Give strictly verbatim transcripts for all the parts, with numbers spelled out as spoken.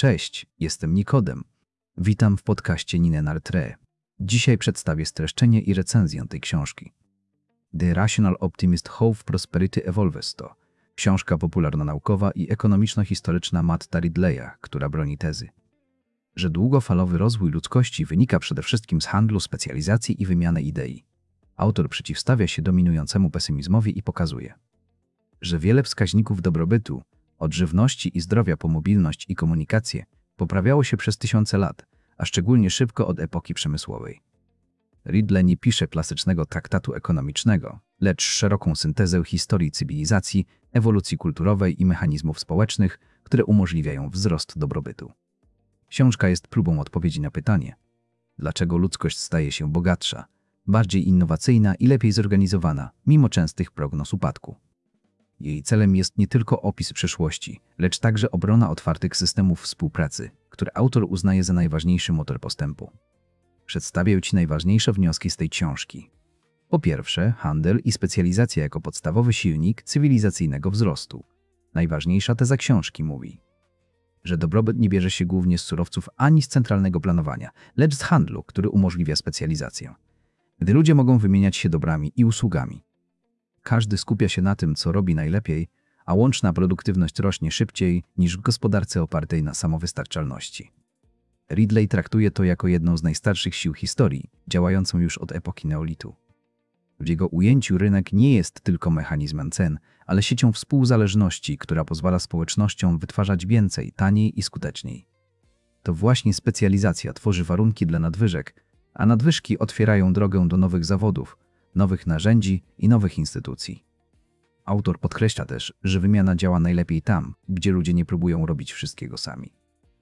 Cześć, jestem Nikodem. Witam w podcaście Ninenartre. Dzisiaj przedstawię streszczenie i recenzję tej książki. The Rational Optimist How Prosperity Evolves to książka popularno-naukowa i ekonomiczno-historyczna Matta Ridleya, która broni tezy, że długofalowy rozwój ludzkości wynika przede wszystkim z handlu, specjalizacji i wymiany idei. Autor przeciwstawia się dominującemu pesymizmowi i pokazuje, że wiele wskaźników dobrobytu, od żywności i zdrowia po mobilność i komunikację, poprawiało się przez tysiące lat, a szczególnie szybko od epoki przemysłowej. Ridley nie pisze klasycznego traktatu ekonomicznego, lecz szeroką syntezę historii cywilizacji, ewolucji kulturowej i mechanizmów społecznych, które umożliwiają wzrost dobrobytu. Książka jest próbą odpowiedzi na pytanie, dlaczego ludzkość staje się bogatsza, bardziej innowacyjna i lepiej zorganizowana, mimo częstych prognoz upadku. Jej celem jest nie tylko opis przyszłości, lecz także obrona otwartych systemów współpracy, które autor uznaje za najważniejszy motor postępu. Przedstawię Ci najważniejsze wnioski z tej książki. Po pierwsze, handel i specjalizacja jako podstawowy silnik cywilizacyjnego wzrostu. Najważniejsza teza książki mówi, że dobrobyt nie bierze się głównie z surowców ani z centralnego planowania, lecz z handlu, który umożliwia specjalizację. Gdy ludzie mogą wymieniać się dobrami i usługami, każdy skupia się na tym, co robi najlepiej, a łączna produktywność rośnie szybciej niż w gospodarce opartej na samowystarczalności. Ridley traktuje to jako jedną z najstarszych sił historii, działającą już od epoki neolitu. W jego ujęciu rynek nie jest tylko mechanizmem cen, ale siecią współzależności, która pozwala społecznościom wytwarzać więcej, taniej i skuteczniej. To właśnie specjalizacja tworzy warunki dla nadwyżek, a nadwyżki otwierają drogę do nowych zawodów, nowych narzędzi i nowych instytucji. Autor podkreśla też, że wymiana działa najlepiej tam, gdzie ludzie nie próbują robić wszystkiego sami.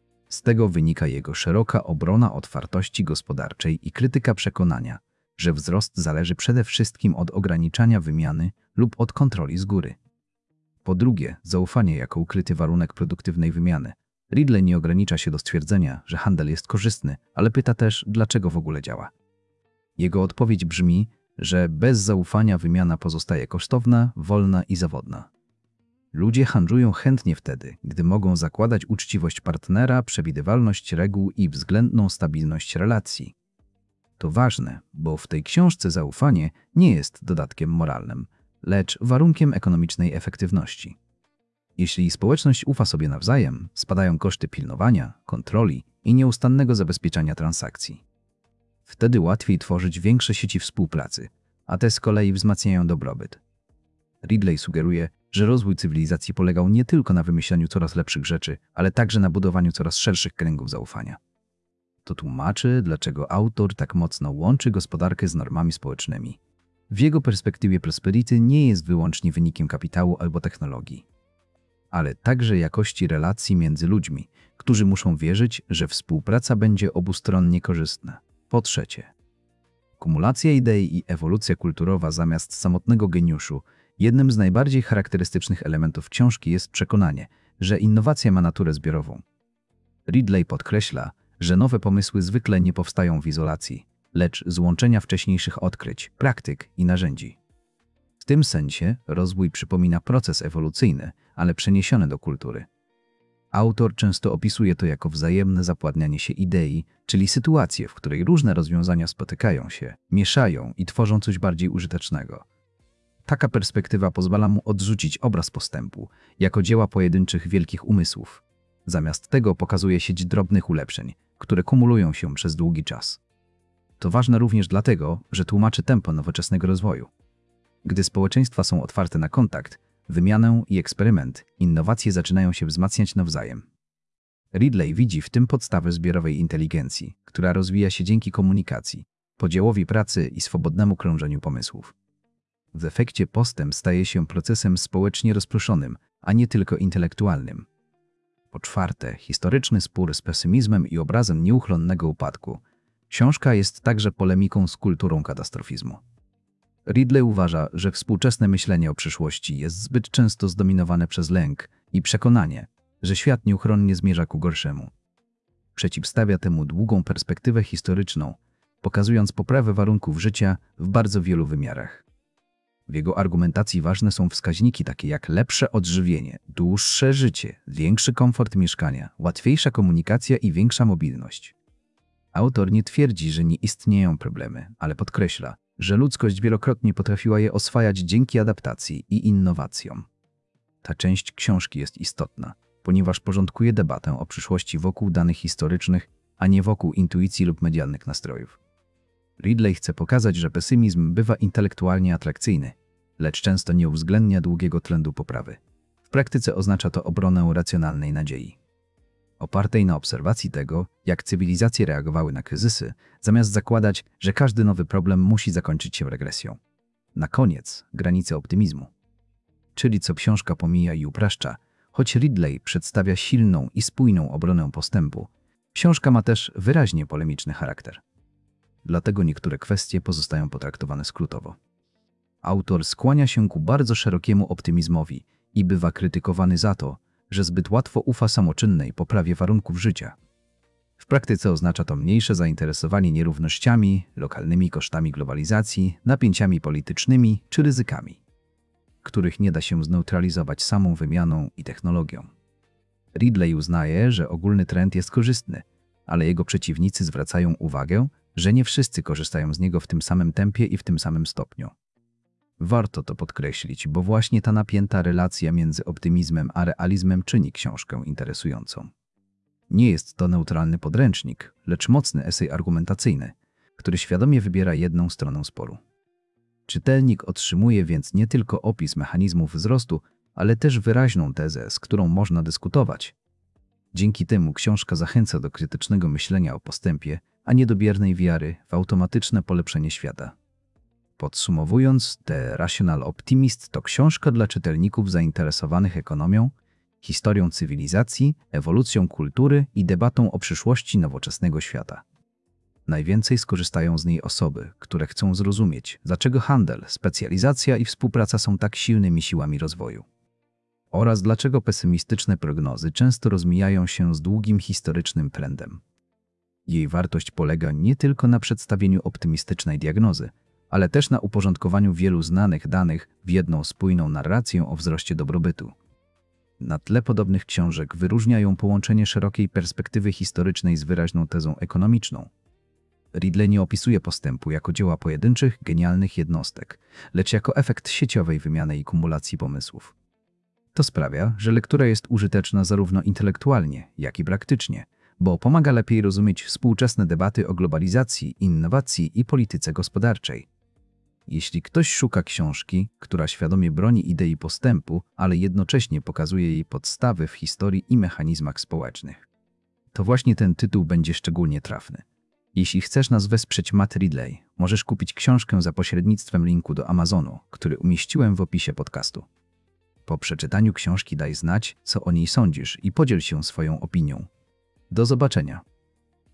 Z tego wynika jego szeroka obrona otwartości gospodarczej i krytyka przekonania, że wzrost zależy przede wszystkim od ograniczania wymiany lub od kontroli z góry. Po drugie, zaufanie jako ukryty warunek produktywnej wymiany. Ridley nie ogranicza się do stwierdzenia, że handel jest korzystny, ale pyta też, dlaczego w ogóle działa. Jego odpowiedź brzmi, że bez zaufania wymiana pozostaje kosztowna, wolna i zawodna. Ludzie handlują chętnie wtedy, gdy mogą zakładać uczciwość partnera, przewidywalność reguł i względną stabilność relacji. To ważne, bo w tej książce zaufanie nie jest dodatkiem moralnym, lecz warunkiem ekonomicznej efektywności. Jeśli społeczność ufa sobie nawzajem, spadają koszty pilnowania, kontroli i nieustannego zabezpieczania transakcji. Wtedy łatwiej tworzyć większe sieci współpracy, a te z kolei wzmacniają dobrobyt. Ridley sugeruje, że rozwój cywilizacji polegał nie tylko na wymyślaniu coraz lepszych rzeczy, ale także na budowaniu coraz szerszych kręgów zaufania. To tłumaczy, dlaczego autor tak mocno łączy gospodarkę z normami społecznymi. W jego perspektywie prosperity nie jest wyłącznie wynikiem kapitału albo technologii, ale także jakości relacji między ludźmi, którzy muszą wierzyć, że współpraca będzie obustronnie korzystna. Po trzecie, kumulacja idei i ewolucja kulturowa zamiast samotnego geniuszu. Jednym z najbardziej charakterystycznych elementów książki jest przekonanie, że innowacja ma naturę zbiorową. Ridley podkreśla, że nowe pomysły zwykle nie powstają w izolacji, lecz z łączenia wcześniejszych odkryć, praktyk i narzędzi. W tym sensie rozwój przypomina proces ewolucyjny, ale przeniesiony do kultury. Autor często opisuje to jako wzajemne zapładnianie się idei, czyli sytuację, w której różne rozwiązania spotykają się, mieszają i tworzą coś bardziej użytecznego. Taka perspektywa pozwala mu odrzucić obraz postępu jako dzieła pojedynczych wielkich umysłów. Zamiast tego pokazuje sieć drobnych ulepszeń, które kumulują się przez długi czas. To ważne również dlatego, że tłumaczy tempo nowoczesnego rozwoju. Gdy społeczeństwa są otwarte na kontakt, wymianę i eksperyment, innowacje zaczynają się wzmacniać nawzajem. Ridley widzi w tym podstawę zbiorowej inteligencji, która rozwija się dzięki komunikacji, podziałowi pracy i swobodnemu krążeniu pomysłów. W efekcie postęp staje się procesem społecznie rozproszonym, a nie tylko intelektualnym. Po czwarte, historyczny spór z pesymizmem i obrazem nieuchronnego upadku. Książka jest także polemiką z kulturą katastrofizmu. Ridley uważa, że współczesne myślenie o przyszłości jest zbyt często zdominowane przez lęk i przekonanie, że świat nieuchronnie zmierza ku gorszemu. Przeciwstawia temu długą perspektywę historyczną, pokazując poprawę warunków życia w bardzo wielu wymiarach. W jego argumentacji ważne są wskaźniki takie jak lepsze odżywienie, dłuższe życie, większy komfort mieszkania, łatwiejsza komunikacja i większa mobilność. Autor nie twierdzi, że nie istnieją problemy, ale podkreśla, że ludzkość wielokrotnie potrafiła je oswajać dzięki adaptacji i innowacjom. Ta część książki jest istotna, ponieważ porządkuje debatę o przyszłości wokół danych historycznych, a nie wokół intuicji lub medialnych nastrojów. Ridley chce pokazać, że pesymizm bywa intelektualnie atrakcyjny, lecz często nie uwzględnia długiego trendu poprawy. W praktyce oznacza to obronę racjonalnej nadziei, opartej na obserwacji tego, jak cywilizacje reagowały na kryzysy, zamiast zakładać, że każdy nowy problem musi zakończyć się regresją. Na koniec granice optymizmu. Czyli co książka pomija i upraszcza, choć Ridley przedstawia silną i spójną obronę postępu, książka ma też wyraźnie polemiczny charakter. Dlatego niektóre kwestie pozostają potraktowane skrótowo. Autor skłania się ku bardzo szerokiemu optymizmowi i bywa krytykowany za to, że zbyt łatwo ufa samoczynnej poprawie warunków życia. W praktyce oznacza to mniejsze zainteresowanie nierównościami, lokalnymi kosztami globalizacji, napięciami politycznymi czy ryzykami, których nie da się zneutralizować samą wymianą i technologią. Ridley uznaje, że ogólny trend jest korzystny, ale jego przeciwnicy zwracają uwagę, że nie wszyscy korzystają z niego w tym samym tempie i w tym samym stopniu. Warto to podkreślić, bo właśnie ta napięta relacja między optymizmem a realizmem czyni książkę interesującą. Nie jest to neutralny podręcznik, lecz mocny esej argumentacyjny, który świadomie wybiera jedną stronę sporu. Czytelnik otrzymuje więc nie tylko opis mechanizmów wzrostu, ale też wyraźną tezę, z którą można dyskutować. Dzięki temu książka zachęca do krytycznego myślenia o postępie, a nie do biernej wiary w automatyczne polepszenie świata. Podsumowując, The Rational Optimist to książka dla czytelników zainteresowanych ekonomią, historią cywilizacji, ewolucją kultury i debatą o przyszłości nowoczesnego świata. Najwięcej skorzystają z niej osoby, które chcą zrozumieć, dlaczego handel, specjalizacja i współpraca są tak silnymi siłami rozwoju. Oraz dlaczego pesymistyczne prognozy często rozmijają się z długim historycznym trendem. Jej wartość polega nie tylko na przedstawieniu optymistycznej diagnozy, ale też na uporządkowaniu wielu znanych danych w jedną spójną narrację o wzroście dobrobytu. Na tle podobnych książek wyróżnia ją połączenie szerokiej perspektywy historycznej z wyraźną tezą ekonomiczną. Ridley nie opisuje postępu jako dzieła pojedynczych, genialnych jednostek, lecz jako efekt sieciowej wymiany i kumulacji pomysłów. To sprawia, że lektura jest użyteczna zarówno intelektualnie, jak i praktycznie, bo pomaga lepiej rozumieć współczesne debaty o globalizacji, innowacji i polityce gospodarczej. Jeśli ktoś szuka książki, która świadomie broni idei postępu, ale jednocześnie pokazuje jej podstawy w historii i mechanizmach społecznych, to właśnie ten tytuł będzie szczególnie trafny. Jeśli chcesz nas wesprzeć Matt Ridley, możesz kupić książkę za pośrednictwem linku do Amazonu, który umieściłem w opisie podcastu. Po przeczytaniu książki daj znać, co o niej sądzisz i podziel się swoją opinią. Do zobaczenia.